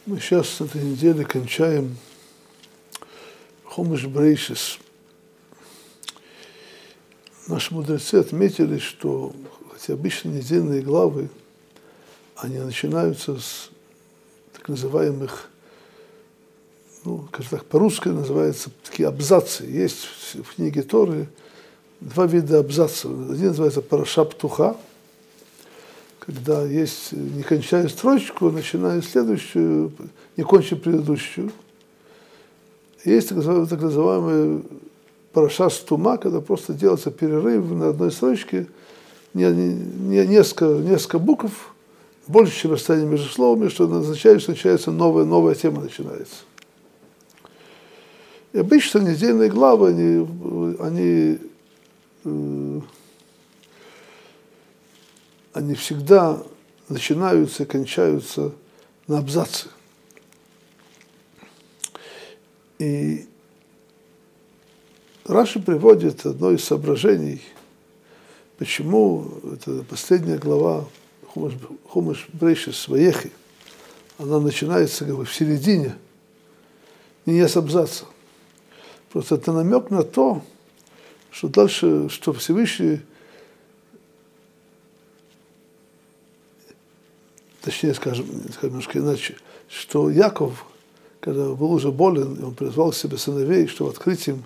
Мы сейчас с этой недели кончаем Хумаш Брейшис. Наши мудрецы отметили, что хотя обычно недельные главы, они начинаются с так называемых, скажем так, по-русски называются такие абзацы. Есть в книге Торы два вида абзацев. Один называется Параша Птуха, когда есть, не кончая строчку, начиная следующую, не кончив предыдущую. Есть так называемый Параша Стума, когда просто делается перерыв на одной строчке, несколько букв, больше, чем расстояние между словами, что означает, что начинается новая тема начинается. И обычно недельные главы, они всегда начинаются и кончаются на абзаце. И Раши приводит одно из соображений, почему это последняя глава Хумаш Брейшис Ваехи, она начинается как бы в середине, не с абзаца. Просто это намек на то, что дальше, что Всевышний, точнее, скажем немножко иначе, что Яков, когда был уже болен, он призвал к себе сыновей, чтобы открыть им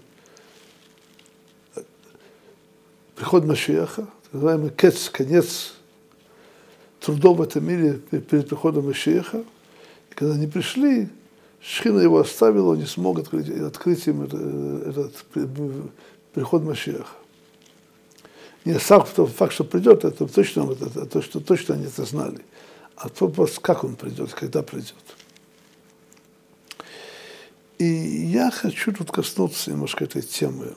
приход Машиаха, так называемый кец, конец трудов в этом мире перед приходом Машиаха. И когда они пришли, Шхина его оставила, он не смог открыть им этот приход Машиаха. Не сам факт, что придет, это точно они это знали. А вопрос, как он придет, когда придет. И я хочу тут коснуться немножко этой темы.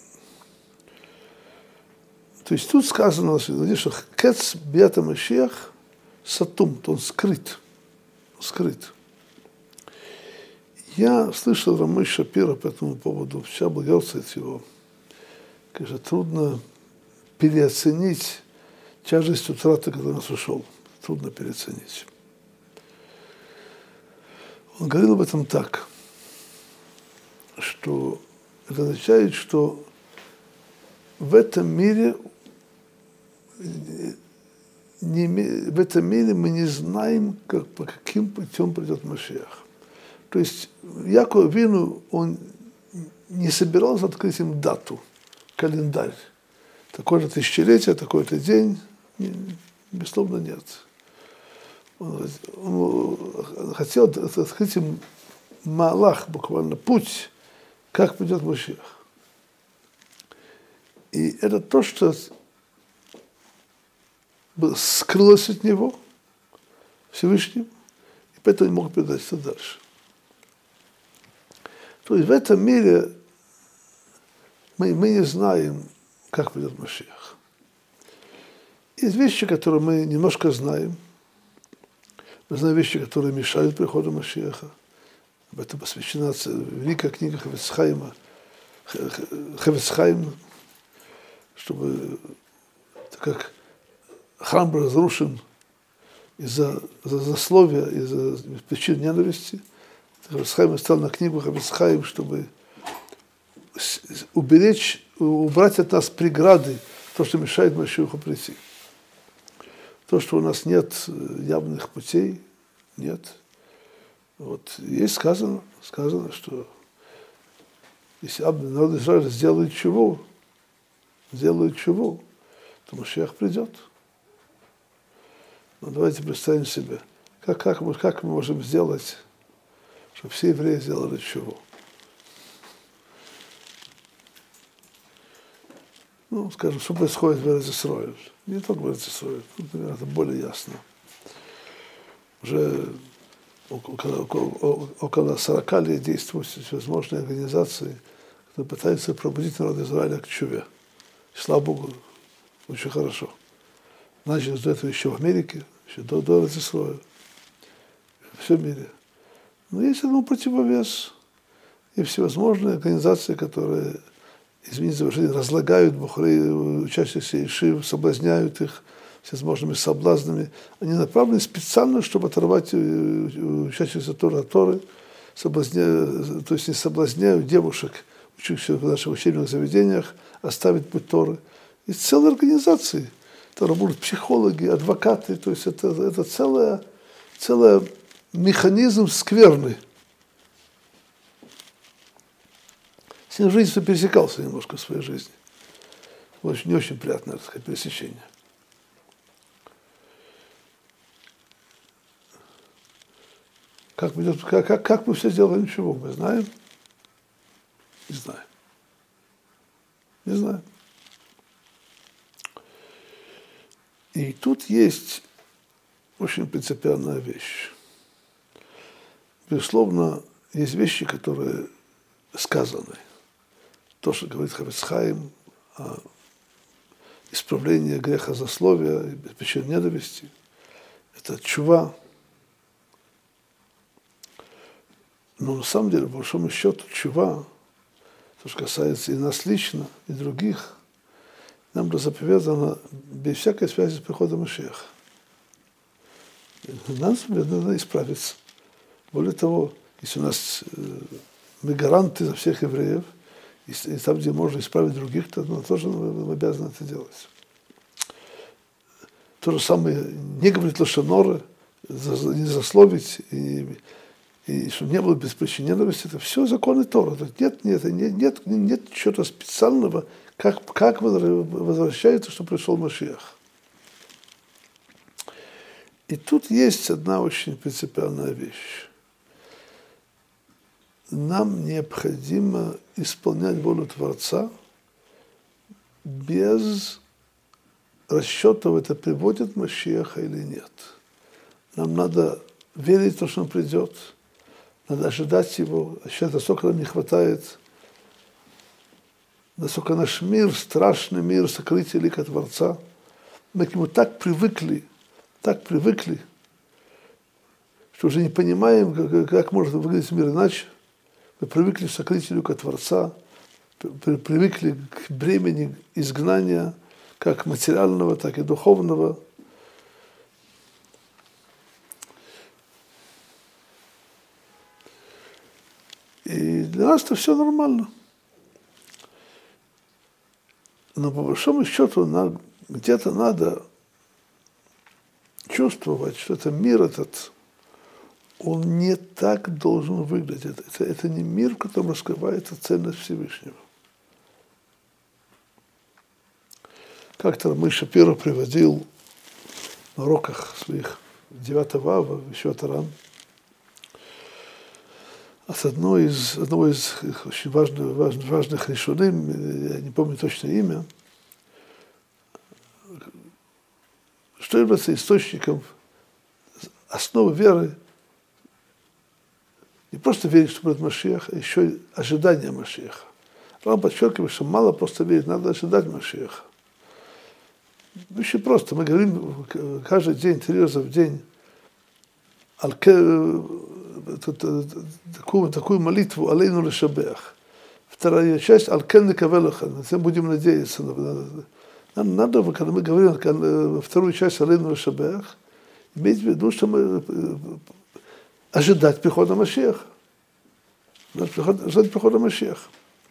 То есть тут сказано, что кец биата Машиах сатум, то он скрыт. Я слышал Рамой Шапира по этому поводу, вчера благословить его. Конечно, трудно переоценить тяжесть утраты, когда он нас ушел. Трудно переоценить. Он говорил об этом так, что это означает, что в этом мире мы не знаем, по каким путем придет Машиах. То есть Яков Вину, он не собирался открыть им дату, календарь. Такое-то тысячелетие, такой-то день, безусловно, нет. Он хотел открыть им малах, буквально путь, как придет Машиах. И это то, что скрылось от него Всевышним, и поэтому не мог передать это дальше. То есть в этом мире мы не знаем, как придет Машиах. Есть вещи, которые мы немножко знаем. Мы знаем вещи, которые мешают приходу Машиаха. Об этом посвящена великая книга Хафец Хаим, чтобы, так как храм был разрушен из-за злословия, из-за причин ненависти, Хафец Хаим стал на книгу Хафец Хаим, чтобы убрать от нас преграды, то, что мешает Машиаху прийти. То, что у нас нет явных путей, нет. Вот. Есть сказано, что если народ Израиля сделает чего, то Машиах придет. Но давайте представим себе, как мы можем сделать, чтобы все евреи сделали чего. Скажем, что происходит в Эрец-Исроэль. Не только в Эрец-Исроэль, тут, наверное, это более ясно. Уже около 40 лет действуют всевозможные организации, которые пытаются пробудить народ Израиля к чуве. И, слава Богу, очень хорошо. Начали до этого еще в Америке, еще до Эрец-Исроэля, во всем мире. Но есть одно противовес. И всевозможные организации, которые, извините за выражение, разлагают бухарей, учащихся ешив, соблазняют их всевозможными соблазнами, они направлены специально, чтобы оторвать учащихся Торы от Торы, то есть не соблазняют девушек, учащихся в наших учебных заведениях, оставить путь Торы. И целые организации. Это будут психологи, адвокаты, то есть это целый механизм скверный. С ним в жизни пересекался немножко в своей жизни. Очень, не очень приятное, так сказать, пересечение. Как мы все сделаем, чего мы знаем? Не знаем. Не знаем. И тут есть очень принципиальная вещь. Безусловно, есть вещи, которые сказаны. То, что говорит Хафец Хаим, о исправлении греха злословия, причин ненависти, это тшува. Но на самом деле, по большому счету, тшува, то, что касается и нас лично, и других, нам было заповедано без всякой связи с приходом Машиаха. Нам надо исправиться. Более того, если у нас мы гаранты за всех евреев, и там, где можно исправить других, то тоже мы обязаны это делать. То же самое, не говорить лошоноры, не засловить, и чтобы не было без причин ненависти, это все законы Тора. Нет чего-то специального, как возвращается, что пришел Машиах. И тут есть одна очень принципиальная вещь. Нам необходимо исполнять волю Творца без расчетов, это приводит Машиаха или нет. Нам надо верить в то, что он придет, надо ожидать его, ощущать, насколько нам не хватает, насколько наш мир, страшный мир, сокрытие лика Творца. Мы к нему так привыкли, что уже не понимаем, как может выглядеть мир иначе. Мы привыкли к сокрытию лика Творца, привыкли к бремени изгнания, как материального, так и духовного. И для нас это все нормально. Но по большому счету где-то надо чувствовать, что это мир этот, он не так должен выглядеть. Это не мир, в котором раскрывается ценность Всевышнего. Как-то Рамы Шапиро приводил на уроках своих 9 ава, еще Таран, от одного из очень важных решуним, я не помню точное имя, что является источником основы веры, не просто верить, что будет Машиах, а еще и ожидание Машиаха. Рам подчеркивает, что мало просто верить, надо ожидать Машиаха. Очень просто. Мы говорим каждый день, 3 раза в день, такую молитву «Алейну лешабеах». Вторая часть «Алкен некавелаха». Мы будем надеяться. Нам надо, когда мы говорим вторую часть «Алейну лешабеах», иметь в виду, что мы ожидать прихода Машиаха. Ожидать прихода Машиаха.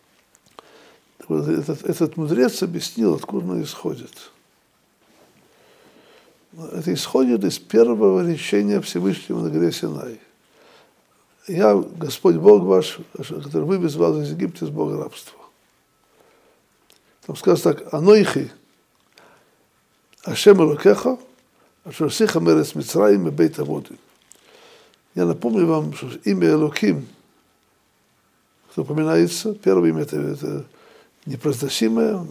Этот мудрец объяснил, откуда он исходит. Это исходит из первого речения Всевышнего на горе Синай. Я, Господь Бог ваш, который вывез вас из Египта, из Бога рабства. Там сказано так: «Анойхи, Ашем Элокеха, ашер сиха мерец Мицраим мебейт аводим». Я напомню вам, что имя Элоким, что упоминается, первое имя это непроизносимое,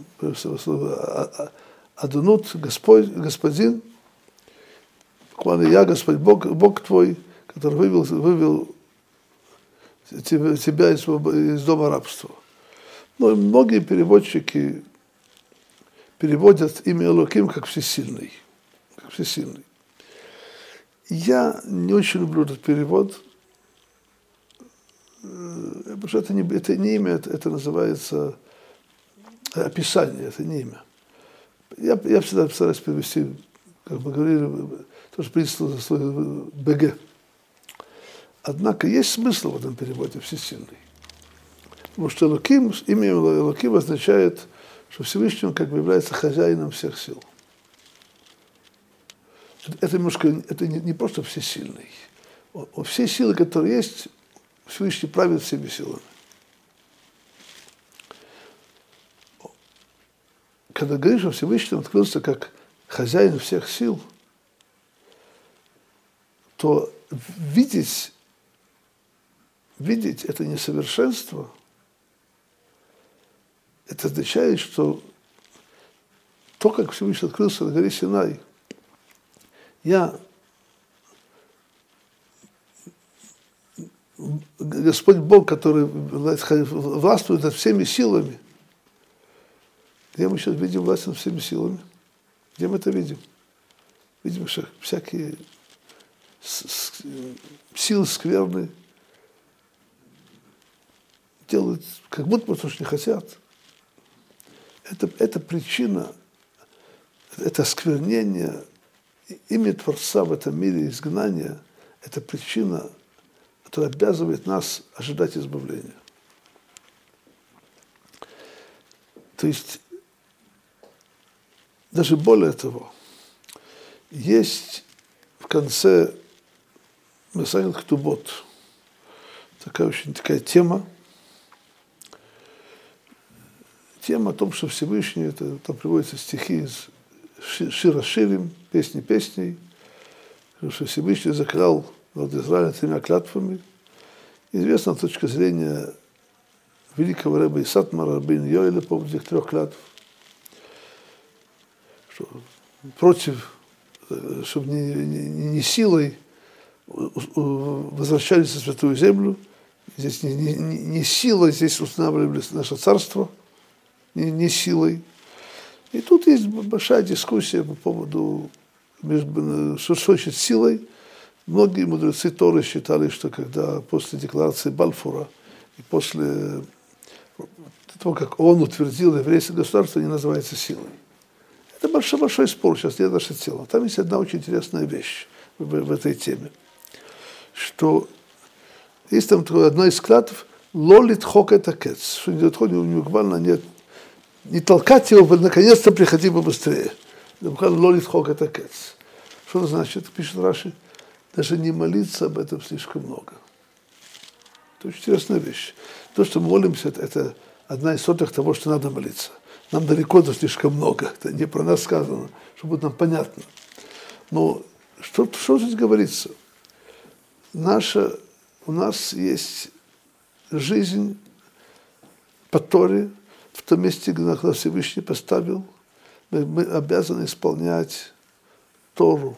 Адонут, Господь, Господин, буквально я, Господь Бог твой, который вывел тебя из дома рабства. Но и многие переводчики переводят имя Элоким как всесильный. Как всесильный. Я не очень люблю этот перевод, потому что это не имя, это называется описание, это не имя. Я всегда стараюсь перевести как мы говорили, тоже принято за свой БГ. Однако есть смысл в этом переводе «всесильный». Потому что Элоким, имя Элоким означает, что Всевышний он как бы является хозяином всех сил. Это немножко, это не просто всесильный. Все силы, которые есть, Всевышний правит всеми силами. Когда говоришь, что Всевышний открылся как хозяин всех сил, то видеть это несовершенство, это означает, что то, как Всевышний открылся на горе Синай, Господь Бог, который властвует над всеми силами, где мы сейчас видим власть над всеми силами? Где мы это видим? Видим, что всякие силы скверные делают, как будто бы то, что не хотят. Это причина, это осквернение имя Творца в этом мире, изгнания, это причина, которая обязывает нас ожидать избавления. То есть, даже более того, есть в конце Месахет Ктубот такая тема о том, что Всевышний, там приводятся стихи из Шира Ширим, песни песней, что Всевышний заклял народ Израиля 3 клятвами. Известна точка зрения великого рэба Исатмара бен Йоэля по поводу этих 3 клятв, что против, чтобы не силой возвращались на Святую Землю, здесь не силой здесь устанавливали наше царство, не силой. И тут есть большая дискуссия по поводу, что значит силой. Многие мудрецы Торы считали, что когда после декларации Бальфура и после того, как он утвердил еврейское государство, не называется силой. Это большой спор, сейчас нет наше тело. Там есть одна очень интересная вещь в этой теме, что есть там одна из клятв «Лолит хок это кец», что буквально нет, не толкать его, наконец-то приходи побыстрее. Буквально «Лолит хок это кец». Что это значит? Пишет Раши, даже не молиться об этом слишком много. Это очень интересная вещь. То, что мы молимся, это одна из сотых того, что надо молиться. Нам далеко до слишком много. Это не про нас сказано, чтобы будет нам понятно. Но что здесь говорится? У нас есть жизнь по Торе, в том месте, где Всевышний поставил. Мы обязаны исполнять Тору.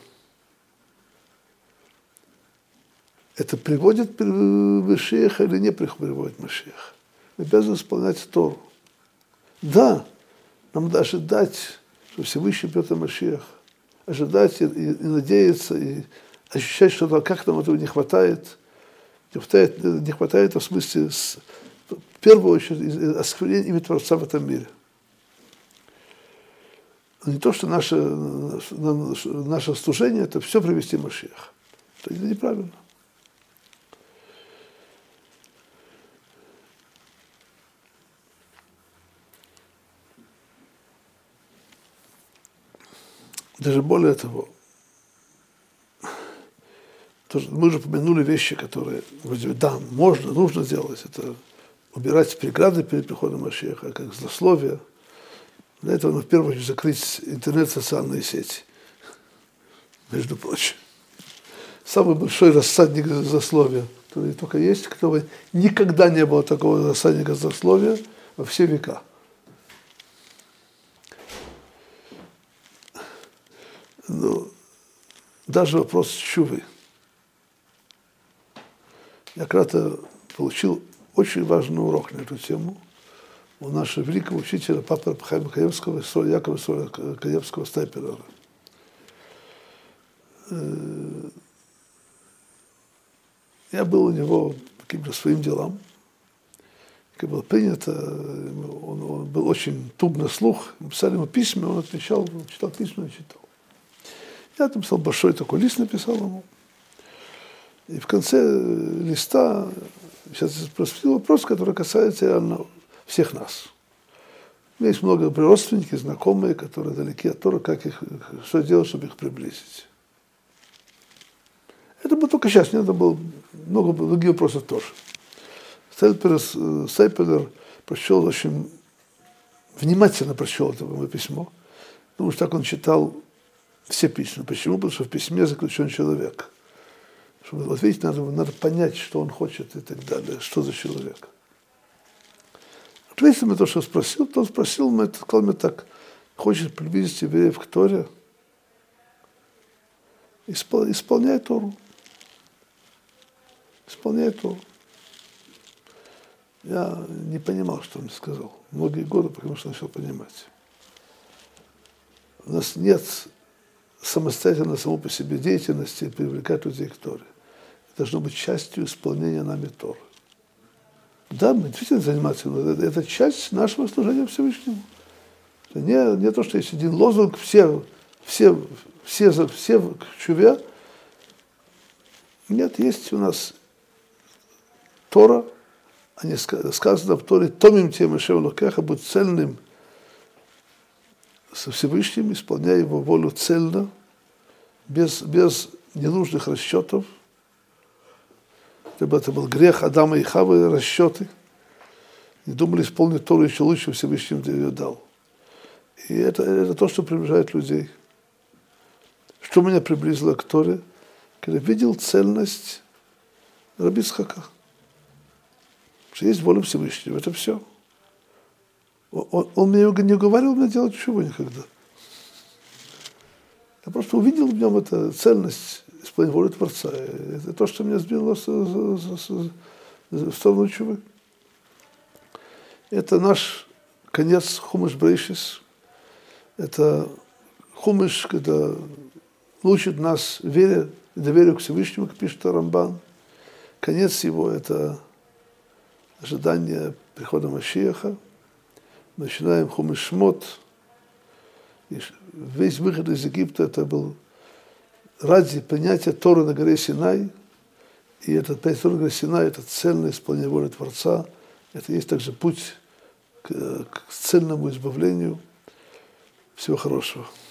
Это приводит Машиаха или не приводит Машиаха? Мы обязаны исполнять Тору. Да, нам надо ожидать, что Всевышний придет Машиах. Ожидать и надеяться, и ощущать, что как нам этого не хватает. Не хватает в смысле, в первую очередь, осквернения имя Творца в этом мире. Но не то, что наше служение, это все привести Машиаха. Это неправильно. Даже более того, мы уже упомянули вещи, которые, да, можно, нужно делать. Это убирать преграды перед приходом Машиаха, как злословие. Для этого нужно в первую очередь закрыть интернет, социальные сети. Между прочим. Самый большой рассадник злословия, который только есть, которого никогда не было такого рассадника злословия во все века. Но даже вопрос чувы. Я когда-то получил очень важный урок на эту тему у нашего великого учителя папы Хайма Каневского, Якова Каневского Стайпера. Я был у него по каким-то своим делам. Как было принято, он был очень туп на слух. Писали ему письма, он отвечал, читал письма и читал. Я написал большой такой лист, написал ему. И в конце листа сейчас я спросил вопрос, который касается реально всех нас. У меня есть много родственников, знакомые, которые далеки от Торы, что делать, чтобы их приблизить. Это было только сейчас, не надо было много других вопросов тоже. Стейплер прочел очень внимательно прочел это мое письмо, потому что так он читал все письма. Почему? Потому что в письме заключен человек. Чтобы ответить, надо понять, что он хочет и так далее, что за человек. Ответил мне то, что спросил, то он спросил, сказал мне так, хочет приблизить евреев к Торе, исполняй Тору. Исполняй Тору. Я не понимал, что он мне сказал. Многие годы, потому что начал понимать. У нас нет самостоятельно, само по себе деятельности привлекать людей к Торе. Это должно быть частью исполнения нами Торы. Да, мы действительно занимаемся, но это часть нашего служения Всевышнему. Не то, что есть один лозунг, все к чуве. Нет, есть у нас Тора, а не сказано в Торе, «Томим тем Ашем Элокеха», будь цельным со Всевышним, исполняя его волю цельно, без ненужных расчетов. Это был грех Адама и Хавы, расчеты. И думали исполнить Тору еще лучше, Всевышний ее дал. И это то, что приближает людей. Что меня приблизило к Торе? Когда видел цельность Раби Ицхака. Что есть воля Всевышнего, это все. Он мне не уговаривал меня делать ничего никогда. Я просто увидел в нем эту цельность исполнения воли Творца. Это то, что меня сбило в сторону чувы. Это наш конец Хумаш Брейшис. Это Хумаш, когда учит нас вере и доверию к Всевышнему, как пишет Рамбан. Конец его – это ожидание прихода Машиаха. Начинаем Хумаш Шмот. И весь выход из Египта – это был ради принятия Торы на горе Синай. И этот принятие Торы на горе Синай – это цельное исполнение воли Творца. Это есть также путь к цельному избавлению. Всего хорошего.